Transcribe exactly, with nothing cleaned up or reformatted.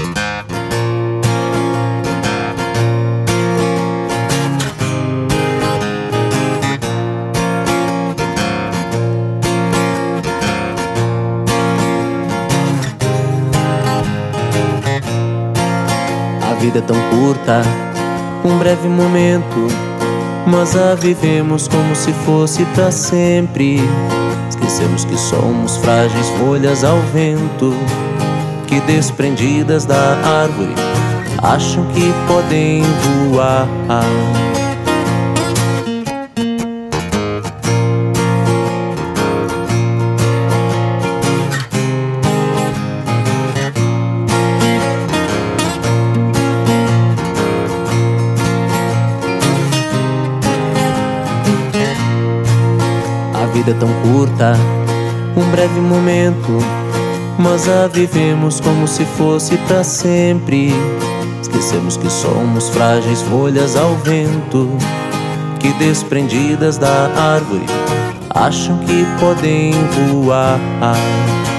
A vida é tão curta, um breve momento, mas a vivemos como se fosse pra sempre. Esquecemos que somos frágeis folhas ao vento, que desprendidas da árvore acham que podem voar. A vida é tão curta, um breve momento, mas a vivemos como se fosse pra sempre. Esquecemos que somos frágeis folhas ao vento, que desprendidas da árvore acham que podem voar.